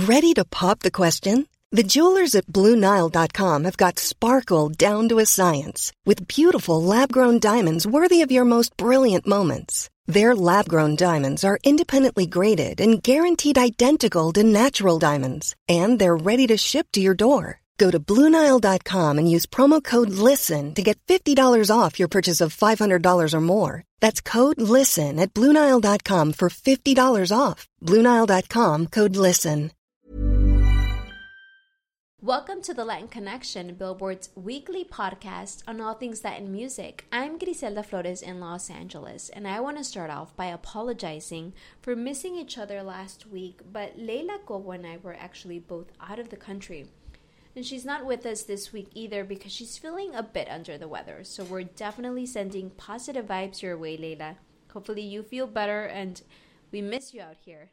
Ready to pop the question? The jewelers at BlueNile.com have got sparkle down to a science with beautiful lab-grown diamonds worthy of your most brilliant moments. Their lab-grown diamonds are independently graded and guaranteed identical to natural diamonds, and they're ready to ship to your door. Go to BlueNile.com and use promo code LISTEN to get $50 off your purchase of $500 or more. That's code LISTEN at BlueNile.com for $50 off. BlueNile.com, code LISTEN. Welcome to the Latin Connection, Billboard's weekly podcast on all things Latin music. I'm Griselda Flores in Los Angeles, and I want to start off by apologizing for missing each other last week, but Leila Cobo and I were actually both out of the country. And she's not with us this week either because she's feeling a bit under the weather. So we're definitely sending positive vibes your way, Leila. Hopefully you feel better, and we miss you out here.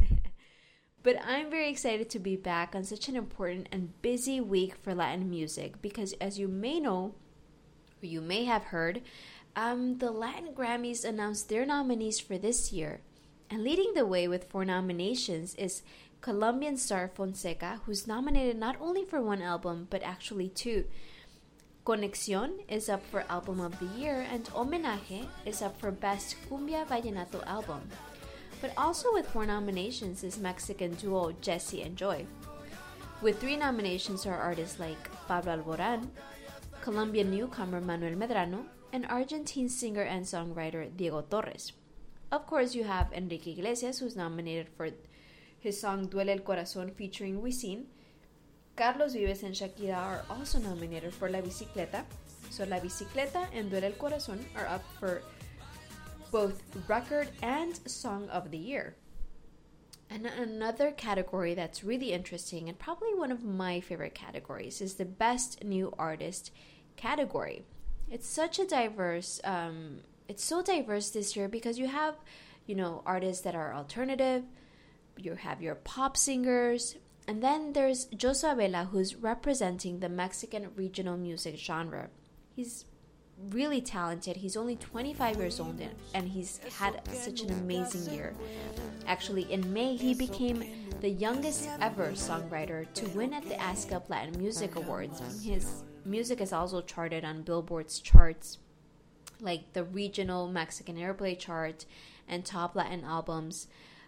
But I'm very excited to be back on such an important and busy week for Latin music because, as you may know, or you may have heard, the Latin Grammys announced their nominees for this year. And leading the way with 4 nominations is Colombian star Fonseca, who's nominated not only for 1 album, but actually 2. Conexión is up for Album of the Year, and Homenaje is up for Best Cumbia Vallenato Album. But also with 4 nominations is Mexican duo Jesse and Joy. With 3 nominations are artists like Pablo Alborán, Colombian newcomer Manuel Medrano, and Argentine singer and songwriter Diego Torres. Of course, you have Enrique Iglesias, who's nominated for his song Duele el Corazón featuring Wisin. Carlos Vives and Shakira are also nominated for La Bicicleta. So La Bicicleta and Duele el Corazón are up for both record and song of the year. And another category that's really interesting and probably one of my favorite categories is the Best New Artist category. It's such a diverse, it's so diverse this year because you have, artists that are alternative, you have your pop singers, and then there's Josu Abela, who's representing the Mexican regional music genre. He's really talented. He's only 25 years old and he's had such an amazing year. Actually, in May, he became the youngest ever songwriter to win at the ASCAP Latin Music Awards. His music is also charted on Billboard's charts, like the regional Mexican Airplay chart and top Latin albums.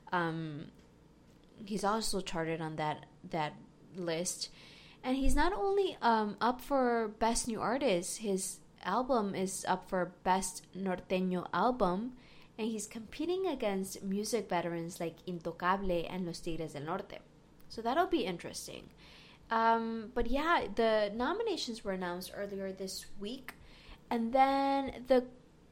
He's also charted on that list. And he's not only up for Best New Artist, his album is up for Best Norteño Album, and he's competing against music veterans like Intocable and Los Tigres del Norte. So that'll be interesting. But yeah, the nominations were announced earlier this week, and then the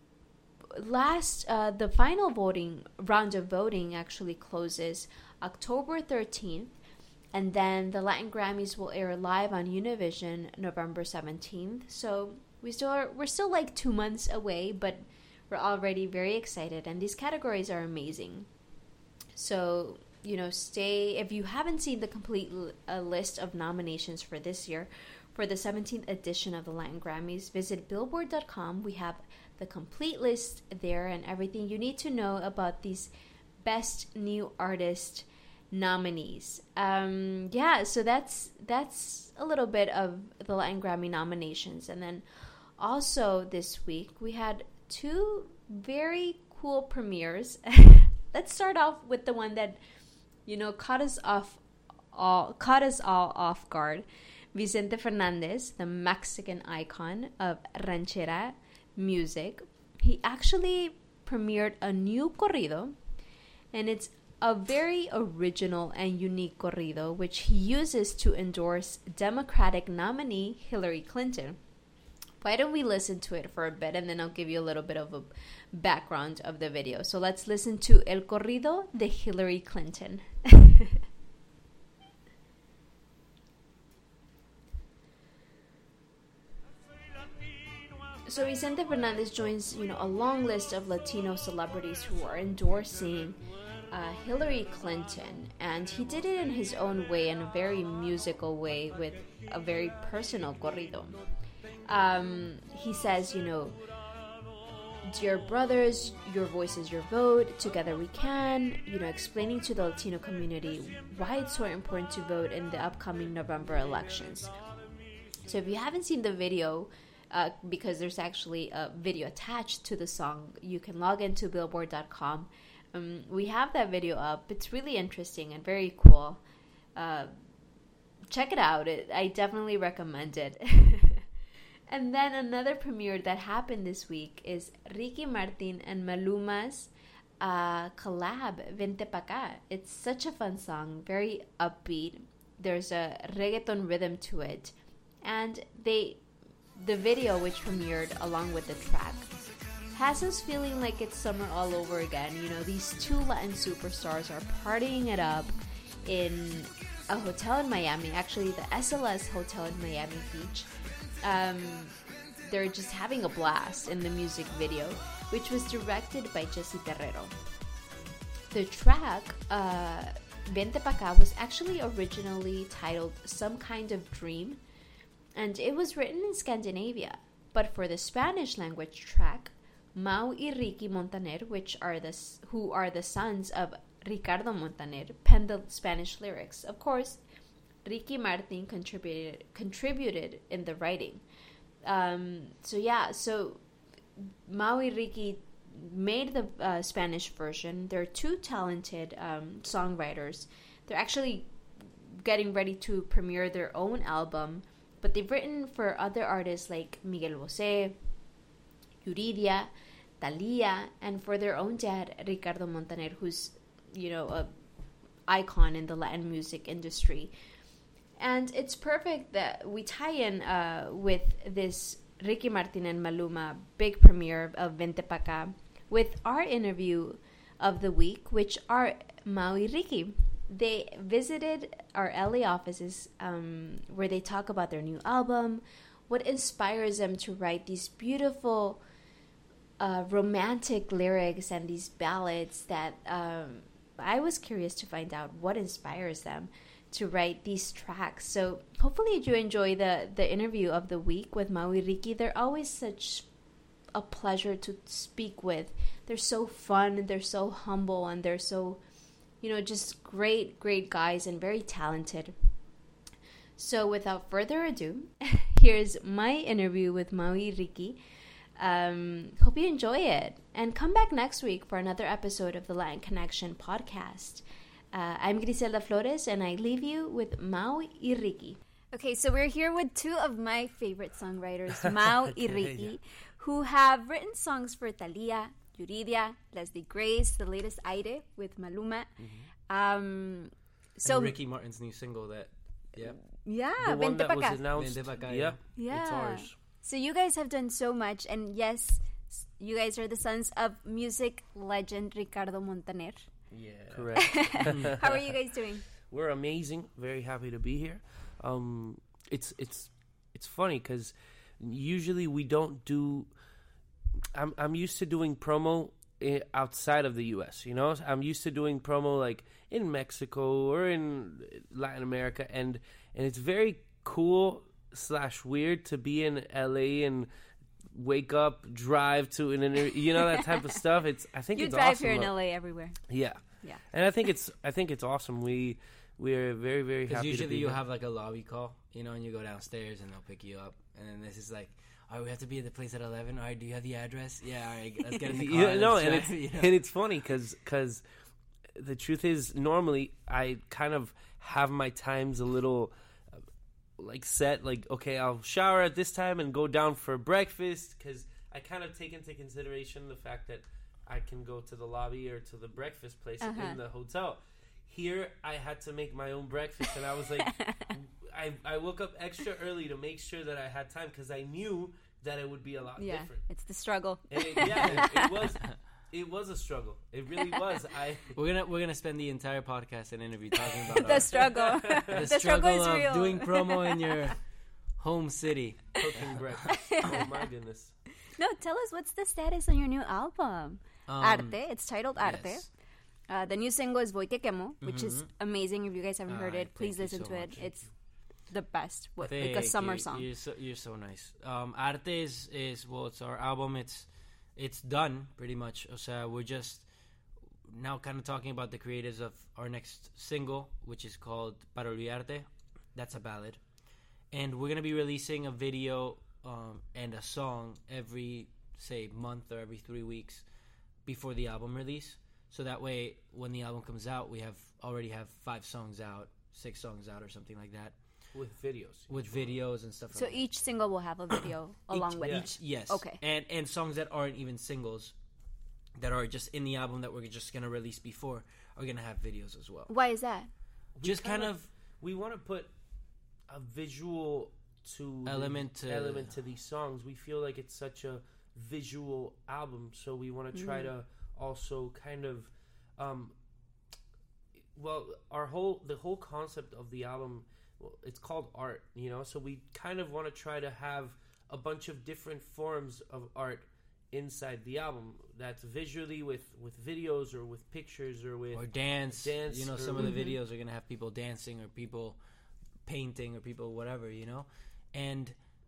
final round of voting actually closes October 13th, and then the Latin Grammys will air live on Univision November 17th. So we're still like 2 months away, but we're already very excited, and these categories are amazing. So, if you haven't seen the complete list of nominations for this year, for the 17th edition of the Latin Grammys, visit Billboard.com. We have the complete list there and everything you need to know about these Best New Artist nominees. So that's a little bit of the Latin Grammy nominations. And then also this week we had 2 very cool premieres. Let's start off with the one that caught us all off guard. Vicente Fernandez, the Mexican icon of ranchera music, he actually premiered a new corrido, and it's a very original and unique corrido, which he uses to endorse Democratic nominee Hillary Clinton. Why don't we listen to it for a bit, and then I'll give you a little bit of a background of the video. So let's listen to El Corrido de Hillary Clinton. So Vicente Fernandez joins, a long list of Latino celebrities who are endorsing Hillary Clinton, and he did it in his own way, in a very musical way, with a very personal corrido. He says, Dear brothers, your voice is your vote. Together we can. Explaining to the Latino community why it's so important to vote in the upcoming November elections. So if you haven't seen the video, because there's actually a video attached to the song, you can log into Billboard.com. We have that video up. It's really interesting and very cool. Check it out. I definitely recommend it. And then another premiere that happened this week is Ricky Martin and Maluma's collab, Vente Pa' Cá. It's such a fun song, very upbeat. There's a reggaeton rhythm to it. And the video, which premiered along with the track, has us feeling like it's summer all over again. These two Latin superstars are partying it up in a hotel in Miami, actually the SLS Hotel in Miami Beach. They're just having a blast in the music video, which was directed by Jesse Terrero. The track, Vente Pa' Cá, was actually originally titled Some Kind of Dream, and it was written in Scandinavia. But for the Spanish language track, Mau y Ricky Montaner, who are the sons of Ricardo Montaner, penned the Spanish lyrics. Of course, Ricky Martin contributed in the writing. So Mau y Ricky made the Spanish version. They're two talented songwriters. They're actually getting ready to premiere their own album, but they've written for other artists like Miguel Bosé, Yuridia, Thalía, and for their own dad, Ricardo Montaner, who's, a icon in the Latin music industry. And it's perfect that we tie in with this Ricky Martin and Maluma big premiere of Vente Pa' Cá with our interview of the week, which are Mau y Ricky. They visited our LA offices where they talk about their new album, what inspires them to write these beautiful romantic lyrics and these ballads that I was curious to find out what inspires them to write these tracks. So hopefully you enjoy the interview of the week with Mau y Ricky. They're always such a pleasure to speak with. They're so fun, they're so humble, and they're so, just great guys and very talented. So without further ado, here's my interview with Mau y Ricky. Hope you enjoy it. And come back next week for another episode of the Latin Connection podcast. I'm Griselda Flores, and I leave you with Mau y Ricky. Okay, so we're here with two of my favorite songwriters, Mau y Ricky, who have written songs for Thalía, Yuridia, Leslie Grace, the latest Aire with Maluma. And Ricky Martin's new single the one Vente that Pa' was Cá. announced. Yeah. It's ours. So you guys have done so much, and yes, you guys are the sons of music legend Ricardo Montaner. Yeah, correct. How are you guys doing? We're amazing. Very happy to be here. It's funny because usually we don't do. I'm used to doing promo outside of the U.S. I'm used to doing promo like in Mexico or in Latin America, and it's very cool / weird to be in L.A. and wake up, drive to an interview, that type of stuff. I think it's awesome. You drive here in LA everywhere. Yeah. And I think it's awesome. We are very, very happy. Because usually to be you here. have like a lobby call, and you go downstairs and they'll pick you up, and then this is like, all right, we have to be at the place at 11. All right, do you have the address? Yeah, all right, let's get in the car. And it's funny because the truth is normally I kind of have my times a little. Set, okay, I'll shower at this time and go down for breakfast, because I kind of take into consideration the fact that I can go to the lobby or to the breakfast place in the hotel. Here, I had to make my own breakfast, and I was like, I woke up extra early to make sure that I had time, because I knew that it would be a lot different. It's the struggle. And it was a struggle. It really was. We're gonna spend the entire podcast and interview talking about the struggle. The struggle is of real. doing promo in your home city, cooking breakfast. Oh my goodness! No, tell us, what's the status on your new album, Arte? It's titled Arte. Yes. The new single is Voy Que Quemo, which is amazing. If you guys haven't heard it, please listen to it. It's the best, like a summer song. You're so nice. Arte is it's our album. It's it's done pretty much. O sea, we're just now kind of talking about the creatives of our next single, which is called Para Olvidarte. That's a ballad. And we're going to be releasing a video and a song every, say, month or every 3 weeks before the album release. So that way, when the album comes out, we already have 5 songs out, 6 songs out or something like that. With videos. With videos and stuff So like that. each single will have a video along with it. Yes. Okay. And songs that aren't even singles, that are just in the album that we're just going to release before, are going to have videos as well. Why is that? Just kind of... We want to put a visual element to these songs. We feel like it's such a visual album, so we want to try to also kind of... the whole concept of the album... Well, it's called art, you know, so we kind of want to try to have a bunch of different forms of art inside the album that's visually with videos or with pictures or with... Or dance. You know, some of the videos are going to have people dancing or people painting or people whatever, you know? And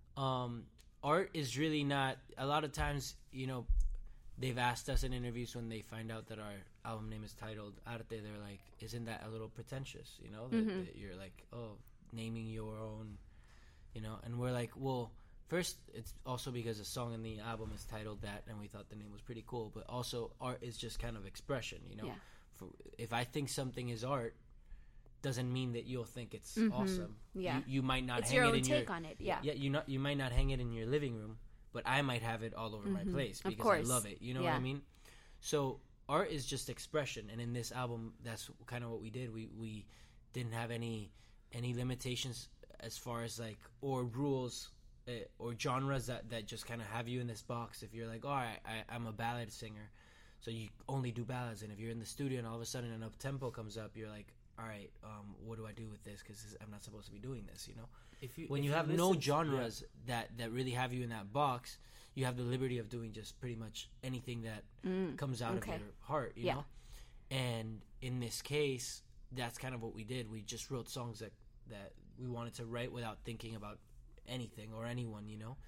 art is really not... A lot of times, you know, they've asked us in interviews when they find out that our album name is titled Arte, they're like, isn't that a little pretentious, you know? That you're like, oh... naming your own, you know, and we're like, well, first, it's also because a song in the album is titled that, and we thought the name was pretty cool, but also art is just kind of expression, you know. Yeah. If I think something is art, doesn't mean that you'll think it's awesome. Yeah. You might not it's hang your it own in take on it, yeah. Yeah, you might not hang it in your living room, but I might have it all over my place because I love it, you know what I mean? So art is just expression, and in this album, that's kind of what we did. We didn't have any limitations as far as like or rules or genres that just kind of have you in this box. If you're like, I'm a ballad singer, so you only do ballads, and if you're in the studio and all of a sudden an up tempo comes up, you're like, all right, what do I do with this? Because I'm not supposed to be doing this, you know. When you have no genres that really have you in that box, you have the liberty of doing just pretty much anything that comes out of your heart, you know. And in this case, that's kind of what we did. We just wrote songs that we wanted to write without thinking about anything or anyone, you know.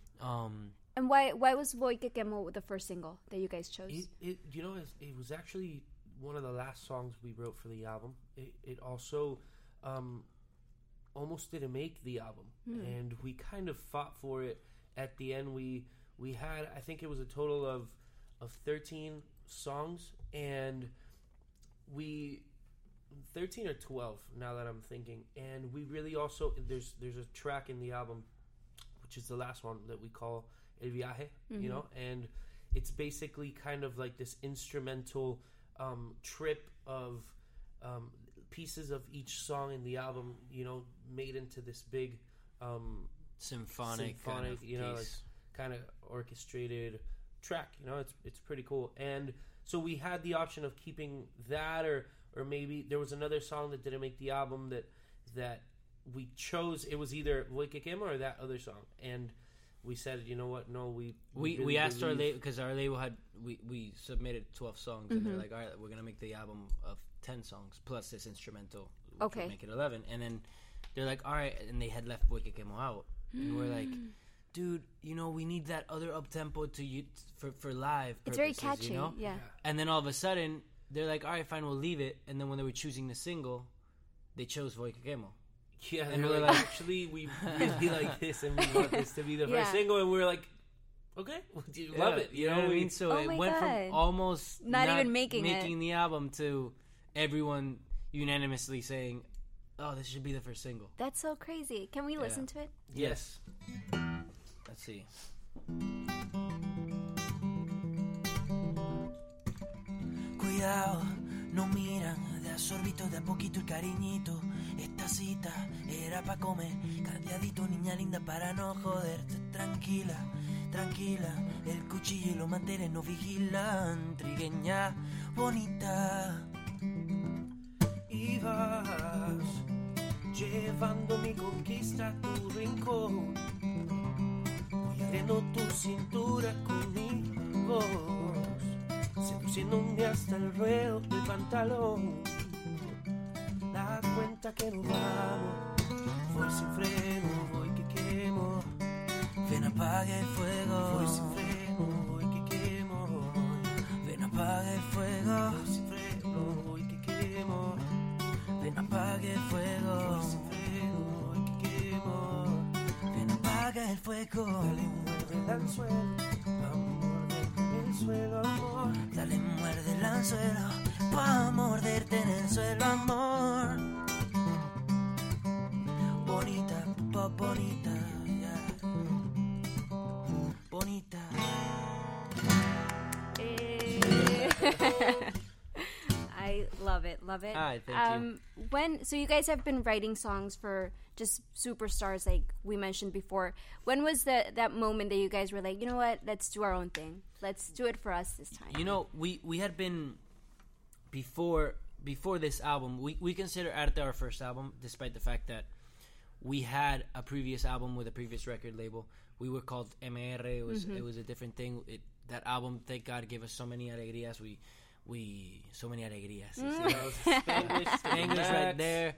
And why was Voy Que Quemo the first single that you guys chose? It was actually one of the last songs we wrote for the album. It also almost didn't make the album, and we kind of fought for it. At the end, we had, I think it was a total of 13 songs, and 13 or 12 now that I'm thinking, and we really also there's a track in the album which is the last one that we call El Viaje, you know, and it's basically kind of like this instrumental trip of pieces of each song in the album, you know, made into this big symphonic kind of you know, like, kind of orchestrated track, you know. It's pretty cool. And so we had the option of keeping that, or maybe there was another song that didn't make the album that we chose. It was either Voy Que Quemo or that other song, and we said, you know what, no, we asked our label, because our label had we submitted 12 songs, and they're like, all right, we're gonna make the album of 10 songs plus this instrumental, which would make it 11. And then they're like, all right, and they had left Voy Que Quemo out, and we're like, dude, you know, we need that other up tempo for live purposes, it's very catchy, you know? yeah. And then all of a sudden they're like, all right, fine, we'll leave it. And then when they were choosing the single, they chose Voy Que Quemo. Yeah, and we were like, actually, we really like this, and we want this to be the first single. And we were like, okay, love it. You know what I mean? So it went from almost not even making the album to everyone unanimously saying, oh, this should be the first single. That's so crazy. Can we listen to it? Yes. Let's see. Cuidado, no miran, de absorbito de a poquito el cariñito. Esta cita era pa' comer, calladito, niña linda, para no joderte. Tranquila, tranquila, el cuchillo y los manteles nos vigilan. Trigueña bonita. Y vas llevando mi conquista a tu rincón, voy abriendo tu cintura con mi voz, seduciéndome hasta el ruedo del pantalón. Da cuenta que nos vamos, voy sin freno, voy que quemo. Ven, apague el fuego. Voy sin freno, voy que quemo. seco. Dale, muerde el anzuelo, pa' morderte en el suelo, amor. Dale, muerde el anzuelo, pa' morderte en el suelo, amor. Bonita, bonita, yeah. Bonita. I love it. Thank you. So you guys have been writing songs for just superstars, like we mentioned before. When was that moment that you guys were like, you know what, let's do our own thing. Let's do it for us this time. You know, we had been before this album. We consider Arte our first album, despite the fact that we had a previous album with a previous record label. We were called MR. It was a different thing. That album, thank God, gave us so many alegrías. So many alegrías. Spanglish right there.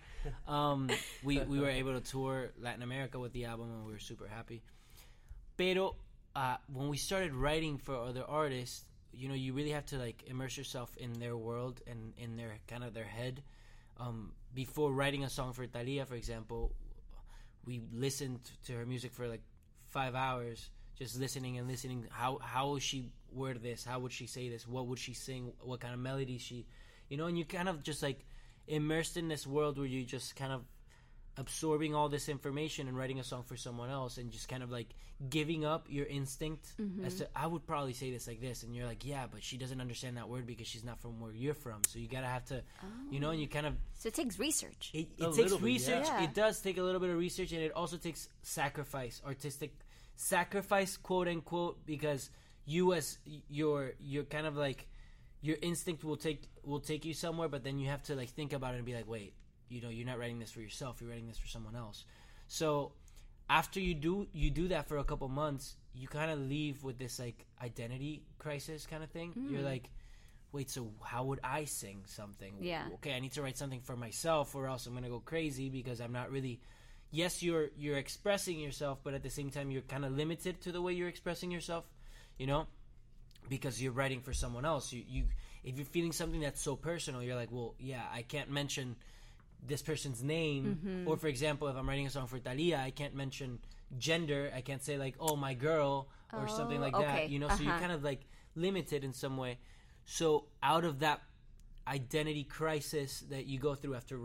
We were able to tour Latin America with the album, and we were super happy. Pero when we started writing for other artists, you know, you really have to like immerse yourself in their world and in their kind of their head. Before writing a song for Thalia, for example, we listened to her music for like 5 hours, just listening. How would she word this? How would she say this? What would she sing? What kind of melody she, you know? And you kind of just like immersed in this world where you just kind of absorbing all this information and writing a song for someone else, and just kind of like giving up your instinct as to, I would probably say this like this, and you're like, yeah, but she doesn't understand that word because she's not from where you're from, so you gotta have to, you know, and you kind of, so it takes research. It takes research. Yeah. It does take a little bit of research, and it also takes sacrifice, artistic sacrifice, quote unquote, because you as you're kind of like, your instinct will take you somewhere, but then you have to like think about it and be like, wait, you know, you're not writing this for yourself, you're writing this for someone else. So after you do that for a couple months, you kind of leave with this like identity crisis kind of thing. You're like, wait, so how would I sing something? Yeah. Okay, I need to write something for myself, or else I'm gonna go crazy, because I'm not really, yes, you're expressing yourself, but at the same time you're kind of limited to the way you're expressing yourself, you know, because you're writing for someone else. You if you're feeling something that's so personal, you're like, well, yeah, I can't mention this person's name, or for example, if I'm writing a song for Thalia, I can't mention gender. I can't say like, oh, my girl, or something like that, you know. So you're kind of like limited in some way. So out of that identity crisis that you go through after,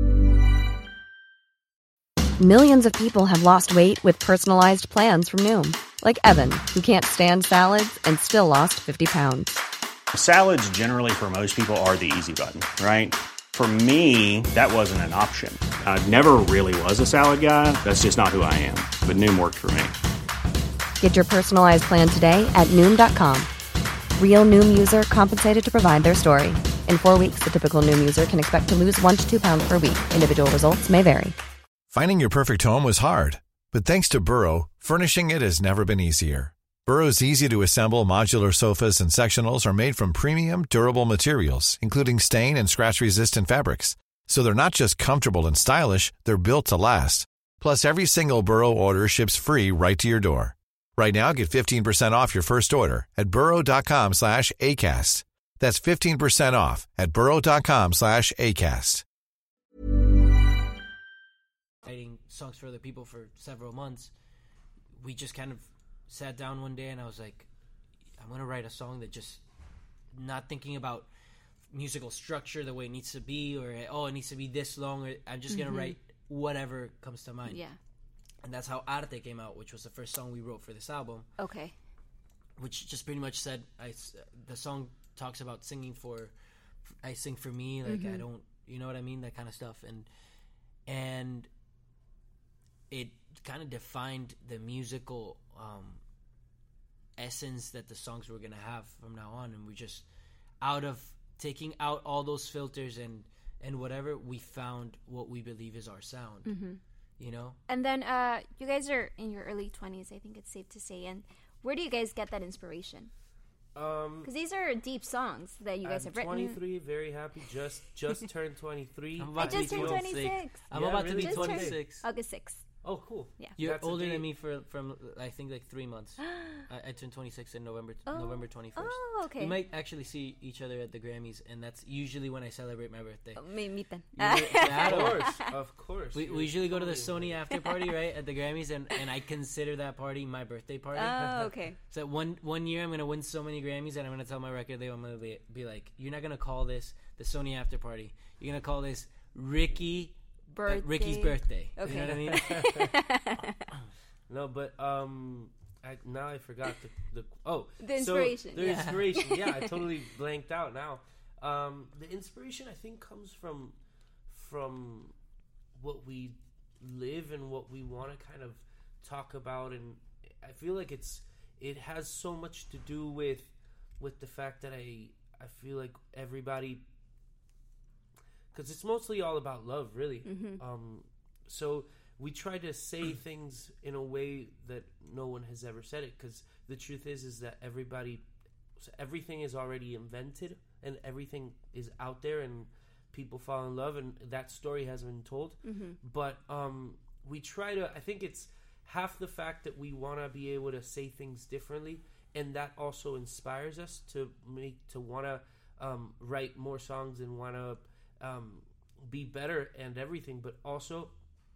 millions of people have lost weight with personalized plans from Noom, like Evan, who can't stand salads and still lost 50 pounds. Salads generally for most people are the easy button, right? For me, that wasn't an option. I never really was a salad guy. That's just not who I am. But Noom worked for me. Get your personalized plan today at Noom.com. Real Noom user compensated to provide their story. In 4 weeks, the typical Noom user can expect to lose 1 to 2 pounds per week. Individual results may vary. Finding your perfect home was hard, but thanks to Burrow, furnishing it has never been easier. Burrow's easy-to-assemble modular sofas and sectionals are made from premium, durable materials, including stain and scratch-resistant fabrics. So they're not just comfortable and stylish, they're built to last. Plus, every single Burrow order ships free right to your door. Right now, get 15% off your first order at burrow.com/ACAST. That's 15% off at burrow.com/ACAST. Writing songs for other people for several months, we just kind of sat down one day and I was like, I'm going to write a song that just, not thinking about musical structure the way it needs to be, or, oh, it needs to be this long, or I'm just going to write whatever comes to mind. Yeah. And that's how Arte came out, which was the first song we wrote for this album. Okay. Which just pretty much said, the song talks about singing for, I sing for me, like I don't, you know what I mean? That kind of stuff. And it kind of defined the musical essence that the songs were going to have from now on. And we just, out of taking out all those filters and whatever, we found what we believe is our sound, you know? And then you guys are in your early 20s, I think it's safe to say. And where do you guys get that inspiration? Because these are deep songs that you guys have written. 23, very happy. Just turned 23. I just turned 26. I'm about to be 26. August 6th. Oh, cool. Yeah. You're That's older than me from I think like 3 months. I turned 26 in November 21st. Oh, okay. We might actually see each other at the Grammys, and that's usually when I celebrate my birthday. Meet Of course. We usually go to the Sony after party, right, at the Grammys, and I consider that party my birthday party. Oh, okay. So one year I'm going to win so many Grammys, and I'm going to tell my record label, I'm going to be like, you're not going to call this the Sony after party. You're going to call this Ricky's birthday. Okay. You know what I mean? No, but now I forgot the inspiration. So the inspiration. Yeah, I totally blanked out now. The inspiration I think comes from what we live and what we want to kind of talk about, and I feel like it has so much to do with the fact that I feel like everybody, because it's mostly all about love, really. So we try to say things in a way that no one has ever said it, because the truth is that everything is already invented and everything is out there and people fall in love, and that story has been told. But we try to, I think it's half the fact that we want to be able to say things differently, and that also inspires us to want to write more songs and want to be better and everything, but also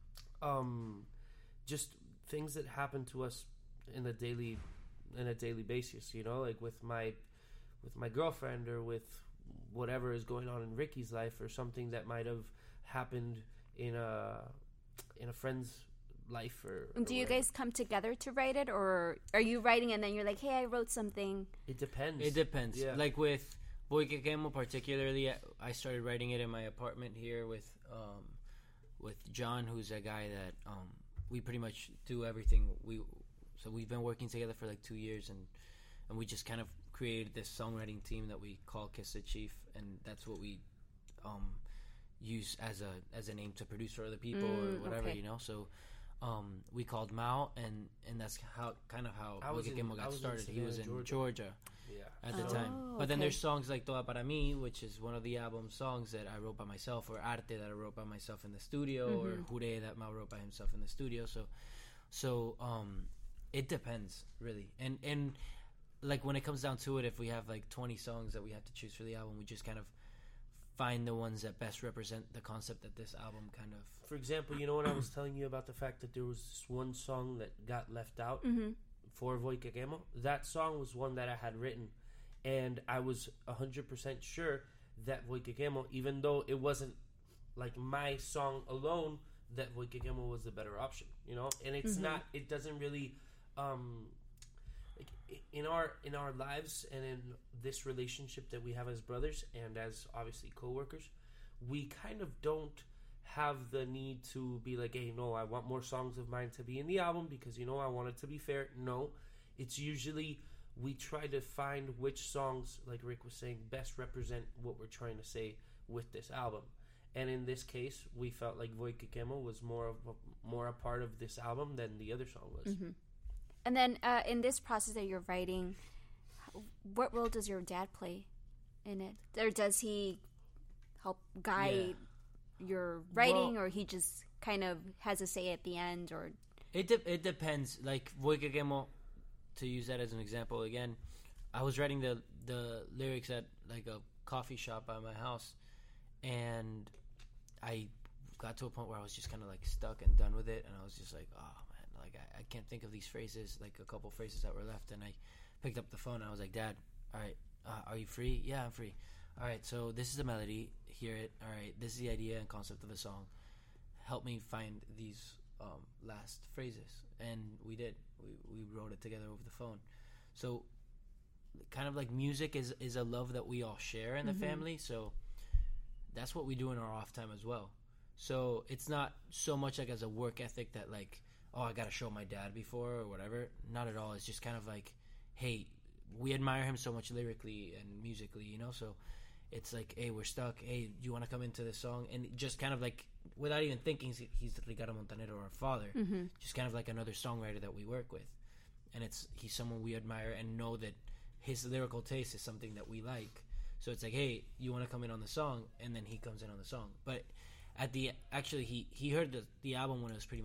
just things that happen to us in a daily basis, you know, like with my girlfriend, or with whatever is going on in Ricky's life, or something that might have happened in a friend's life. Or do you guys come together to write it, or are you writing and then you're like, hey, I wrote something? It depends. Yeah. Like with Voy Que Quemo particularly, I started writing it in my apartment here with John, who's a guy that we pretty much do everything. So we've been working together for like 2 years, and we just kind of created this songwriting team that we call Kiss the Chief, and that's what we use as a name to produce for other people or whatever, you know. So we called Mao, and that's how Voy Que Quemo got started. He was in Georgia at the time. But then there's songs like Toda Para Mí, which is one of the album songs that I wrote by myself, or Arte that I wrote by myself in the studio, or Jure that Mao wrote by himself in the studio. So it depends, really. And like when it comes down to it, if we have like 20 songs that we have to choose for the album, we just kind of find the ones that best represent the concept that this album kind of... For example, you know when I was telling you about the fact that there was this one song that got left out for Voy Que Quemo? That song was one that I had written, and I was 100% sure that Voy Que Quemo, even though it wasn't like my song alone, that Voy Que Quemo was the better option, you know? And it's not, it doesn't really... in our lives and in this relationship that we have as brothers and as obviously co-workers, we kind of don't have the need to be like, hey, no, I want more songs of mine to be in the album because, you know, I want it to be fair. No, it's usually we try to find which songs, like Rick was saying, best represent what we're trying to say with this album. And in this case, we felt like Voy Que Quemo was more a part of this album than the other song was. And then in this process that you're writing, what role does your dad play in it? Or does he help guide your writing, or he just kind of has a say at the end? Or it depends. Like Voy Que Quemo, to use that as an example again, I was writing the lyrics at like a coffee shop by my house, and I got to a point where I was just kind of like stuck and done with it, and I was just like, oh man, like I can't think of these phrases, like a couple phrases that were left. And I picked up the phone and I was like, Dad, all right, are you free? Yeah, I'm free. All right, so this is the melody, hear it. All right, this is the idea and concept of a song. Help me find these last phrases. And we did. We wrote it together over the phone. So kind of like music is a love that we all share in the family. So that's what we do in our off time as well. So it's not so much like as a work ethic that like, oh, I got to show my dad before or whatever. Not at all. It's just kind of like, hey, we admire him so much lyrically and musically, you know? So it's like, hey, we're stuck. Hey, do you want to come into this song? And just kind of like, without even thinking, he's Ricardo Montaner, our father. Just kind of like another songwriter that we work with. And he's someone we admire and know that his lyrical taste is something that we like. So it's like, hey, you want to come in on the song? And then he comes in on the song. But he heard the album when it was pretty much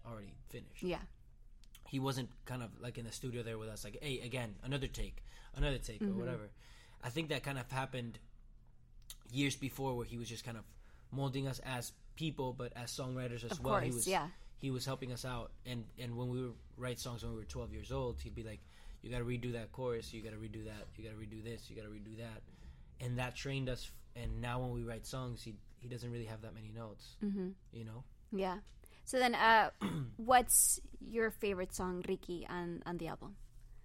already finished. Yeah. He wasn't kind of like in the studio there with us, like, hey, again, another take, or whatever. I think that kind of happened years before, where he was just kind of molding us as people, but as songwriters as well. He was helping us out. And when we would write songs when we were 12 years old, he'd be like, you got to redo that chorus, you got to redo that, you got to redo this, you got to redo that. And that trained us. And now when we write songs, he doesn't really have that many notes, you know? Yeah. So then, what's your favorite song, Ricky, on the album?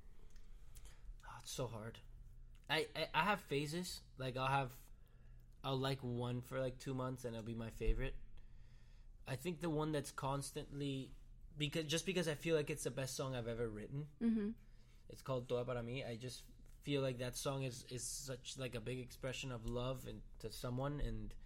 Oh, it's so hard. I have phases. Like I'll like one for like 2 months and it'll be my favorite. I think the one that's constantly, because I feel like it's the best song I've ever written. It's called Toda Para Mí. I just feel like that song is such like a big expression of love and to someone,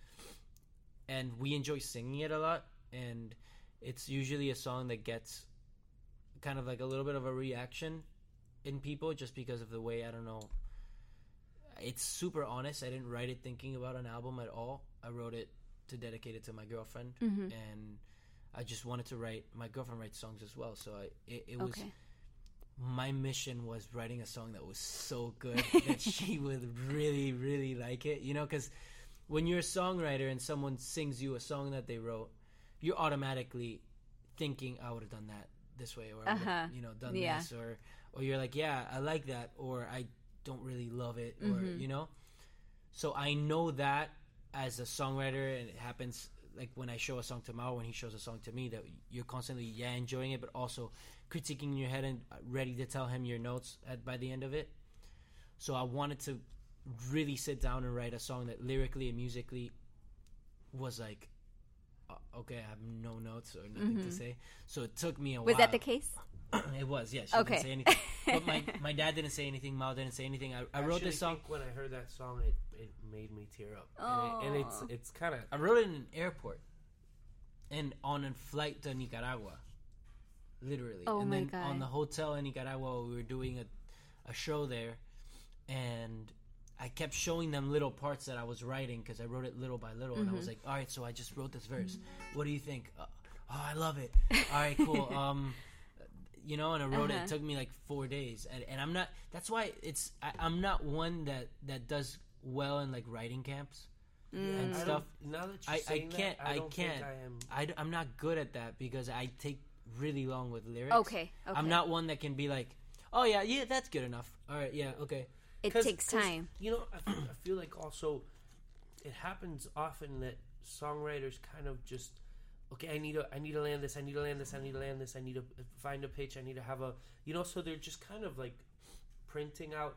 and we enjoy singing it a lot, and it's usually a song that gets kind of like a little bit of a reaction in people just because of the way, I don't know, it's super honest. I didn't write it thinking about an album at all. I wrote it to dedicate it to my girlfriend, and I just wanted to write. My girlfriend writes songs as well, so it was my mission was writing a song that was so good that she would really, really like it. You know, because when you're a songwriter and someone sings you a song that they wrote, you're automatically thinking, I would have done that this way, or I would have, done this, or you're like, yeah, I like that, or I don't really love it, or you know. So I know that as a songwriter, and it happens like when I show a song to Mao, when he shows a song to me, that you're constantly enjoying it, but also critiquing in your head and ready to tell him your notes by the end of it. So I wanted to really sit down and write a song that lyrically and musically was like, okay, I have no notes or nothing to say. So it took me a while. Was that the case? It was, yeah. She didn't say anything. But my dad didn't say anything. Mao didn't say anything. I wrote this song. When I heard that song, it made me tear up. And it's kind of... I wrote it in an airport and on a flight to Nicaragua, literally. Oh, and my then God. on the hotel in Nicaragua, we were doing a show there, and I kept showing them little parts that I was writing because I wrote it little by little, and I was like, all right, so I just wrote this verse. What do you think? Oh, I love it. All right, cool. And I wrote it. It took me like 4 days, and I'm not. That's why I'm not one that does well in like writing camps and stuff. Now that you're saying that, I don't think I am. I'm not good at that because I take really long with lyrics. Okay. I'm not one that can be like, oh yeah, that's good enough. All right, yeah, okay. It takes time. I feel like also it happens often that songwriters kind of just, okay, I need to land this, I need to find a pitch, I need to have a, so they're just kind of like printing out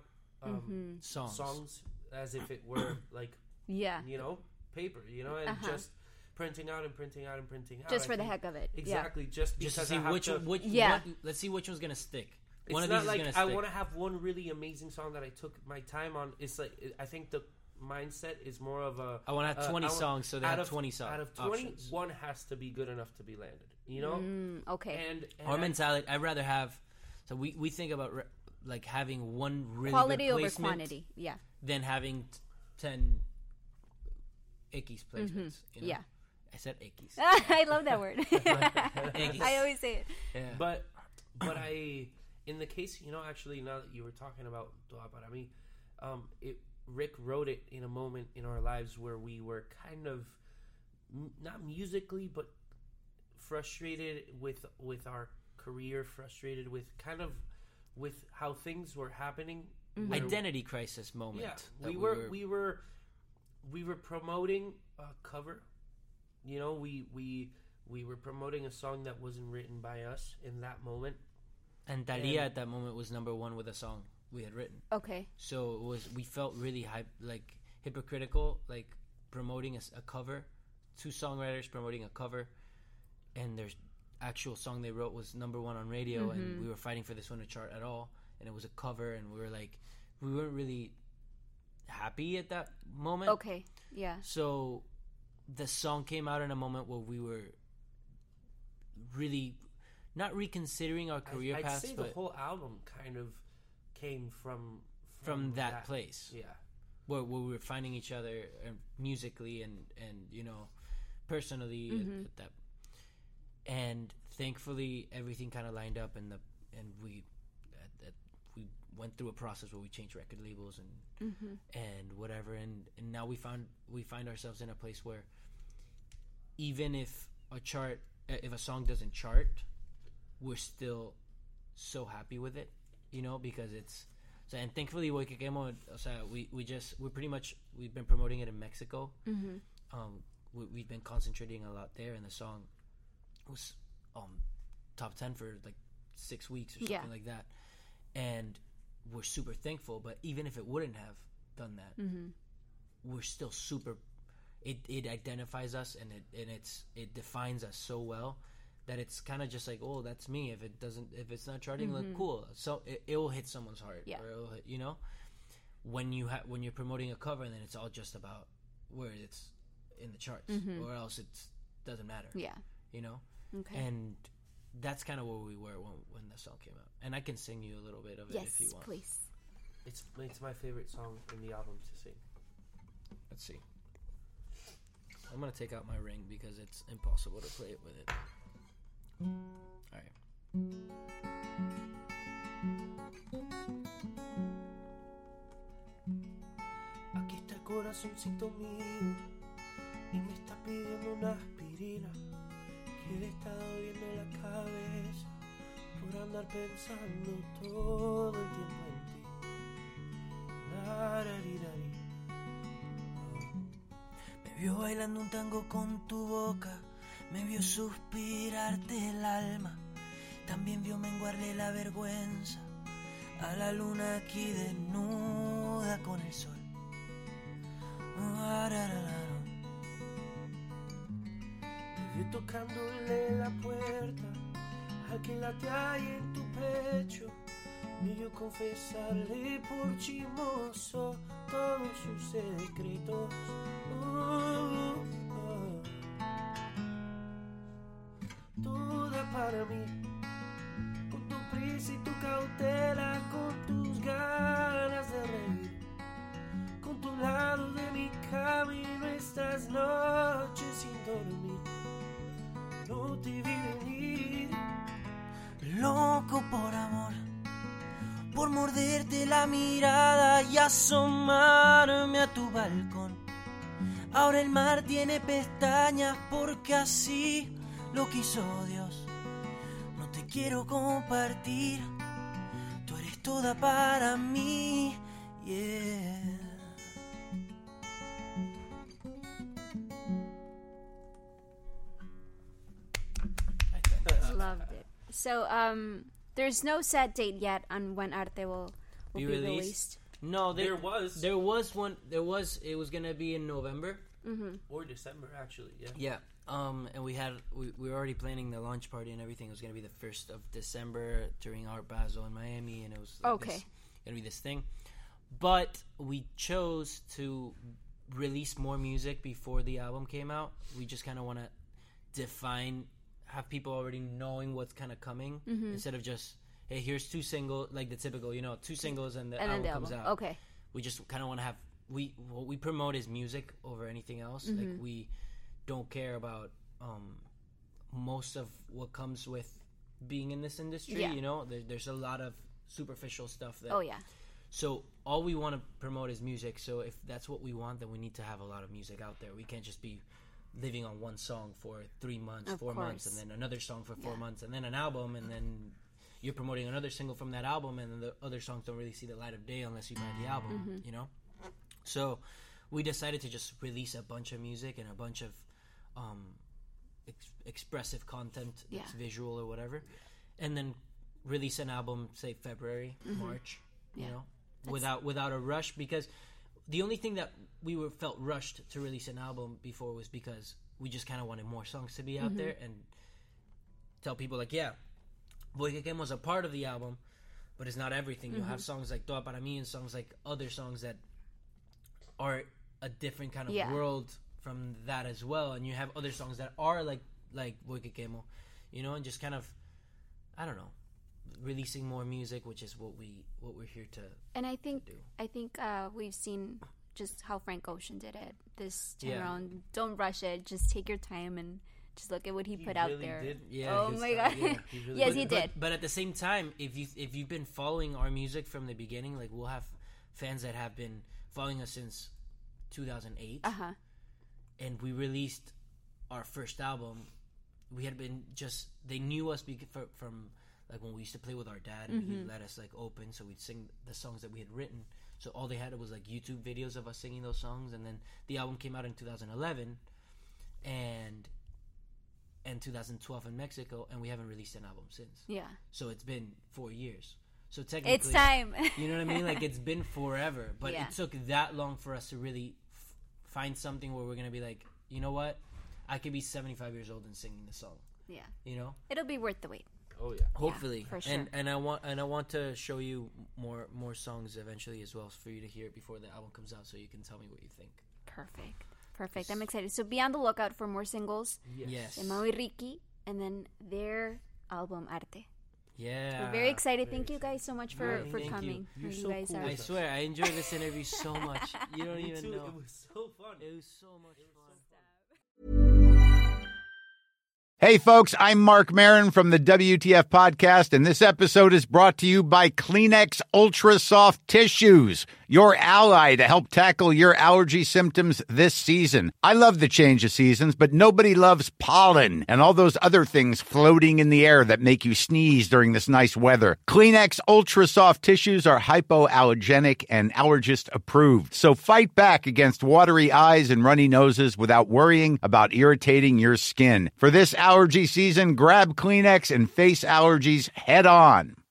songs as if it were like, paper, and just printing out and printing out. Just for the heck of it. Exactly, just because to see let's see which one's going to stick. One of these is gonna stick. I want to have one really amazing song that I took my time on. It's like, I think the mindset is more of a... I want to have 20 songs, so they have 20 songs. Out of 20, options. One has to be good enough to be landed, Okay. And our mentality, I'd rather have... So we think about like having one really quality good over placement quantity, than having 10 X placements. Yeah. I said X. I love that word. I always say it. Yeah. But I... In the case, actually, now that you were talking about Toda Para Mí, Rick wrote it in a moment in our lives where we were kind of, not musically, but frustrated with our career, frustrated with kind of with how things were happening. Identity crisis moment. Yeah, we were promoting a cover. We were promoting a song that wasn't written by us in that moment. And Thalia at that moment was number one with a song we had written. Okay. So we felt really hypocritical, like promoting a cover, two songwriters promoting a cover, and their actual song they wrote was number one on radio, and we were fighting for this one to chart at all, and it was a cover, and we weren't really happy at that moment. Okay, yeah. So the song came out in a moment where we were really not reconsidering our career paths. I'd say the whole album kind of came from that place. Yeah. Where we were finding each other musically and personally at that. And thankfully everything kind of lined up, and we went through a process where we changed record labels and whatever, and now we find ourselves in a place where even if a song doesn't chart, we're still so happy with it, because it's so. And thankfully, Voy Que Quemo, we've been promoting it in Mexico. We've been concentrating a lot there, and the song was top 10 for like 6 weeks or something like that, and we're super thankful. But even if it wouldn't have done that, we're still super. It identifies us, and it defines us so well that it's kind of just like, oh, that's me. If it's not charting, like, cool. So it will hit someone's heart. Yeah. Or it'll hit, when you're promoting a cover, and then it's all just about where it's in the charts, or else it doesn't matter. Yeah. Okay. And that's kind of where we were when the song came out. And I can sing you a little bit of it if you want. Yes, please. It's my favorite song in the album to sing. Let's see. I'm gonna take out my ring because it's impossible to play it with it. Alright. Aquí está el corazoncito mío y me está pidiendo una aspirina, que le está doliendo la cabeza por andar pensando todo el tiempo en ti. Lararirari. Me vio bailando un tango con tu boca, me vio suspirarte el alma, también vio menguarle la vergüenza a la luna aquí desnuda con el sol. Me vio tocándole la puerta al que late ahí en tu pecho, me vio confesarle por chismoso todos sus secretos. Toda para mí, con tu prisa y tu cautela, con tus ganas de reír, con tu lado de mi camino estas noches sin dormir. No te vi venir, loco por amor, por morderte la mirada y asomarme a tu balcón. Ahora el mar tiene pestañas porque así lo quiso Dios. No te quiero compartir, tú eres toda para mí, yeah. Loved it. So, there's no set date yet on when Arte will be released. No, there was one. It was gonna be in November or December, actually. Yeah. Yeah. And we were already planning the launch party and everything. It was gonna be the 1st of December during Art Basel in Miami, and it was gonna be this thing. But we chose to release more music before the album came out. We just kind of want to have people already knowing what's kind of coming instead of just, hey, here's 2 singles, like the typical, 2 singles and the album comes out. Okay. We just kind of want to have, what we promote is music over anything else. Like, we don't care about most of what comes with being in this industry. Yeah. There's a lot of superficial stuff that. Oh yeah. So all we want to promote is music. So if that's what we want, then we need to have a lot of music out there. We can't just be living on one song for 3 months, 4 months, and then another song for 4 months, and then an album, and then you're promoting another single from that album, and then the other songs don't really see the light of day unless you buy the album, So we decided to just release a bunch of music and a bunch of expressive content that's visual or whatever, and then release an album, say February, March, without a rush, because the only thing that we felt rushed to release an album before was because we just kind of wanted more songs to be out there and tell people, like, yeah, Voy Que Quemo is a part of the album, but it's not everything. You'll have songs like Toda Para Mí and songs like other songs that are a different kind of world from that as well, and you have other songs that are like Voy Que Quemo, and just kind of, I don't know, releasing more music, which is what we're here to. And I think we've seen just how Frank Ocean did it this time around. Don't rush it. Just take your time and Just look at what he put out really there. Did. Yeah. Oh my god. Yeah, really yes, did. he did. But at the same time, if you've been following our music from the beginning, like we'll have fans that have been following us since 2008, and we released our first album. We had been they knew us from like when we used to play with our dad, and he'd let us like open, so we'd sing the songs that we had written. So all they had was like YouTube videos of us singing those songs, and then the album came out in 2011, and 2012 in Mexico, and we haven't released an album since. Yeah. So it's been 4 years. So technically, it's time. You know what I mean? Like it's been forever, but it took that long for us to really find something where we're gonna be like, you know what? I could be 75 years old and singing this song. Yeah. You know? It'll be worth the wait. Oh yeah. Hopefully. Yeah, for sure. And I want to show you more songs eventually as well for you to hear before the album comes out, so you can tell me what you think. Perfect. I'm excited. So be on the lookout for more singles. Yes. De Mau y Ricky, and then their album Arte. Yeah. We're very excited. Thank you guys so much for Thank coming. You're you so guys cool. are. I swear, I enjoyed this interview so much. You don't even know. It was so fun. It was so much fun. Hey, folks, I'm Mark Maron from the WTF Podcast, and this episode is brought to you by Kleenex Ultra Soft Tissues, your ally to help tackle your allergy symptoms this season. I love the change of seasons, but nobody loves pollen and all those other things floating in the air that make you sneeze during this nice weather. Kleenex Ultra Soft Tissues are hypoallergenic and allergist approved, so fight back against watery eyes and runny noses without worrying about irritating your skin. For this allergy season, grab Kleenex and face allergies head on.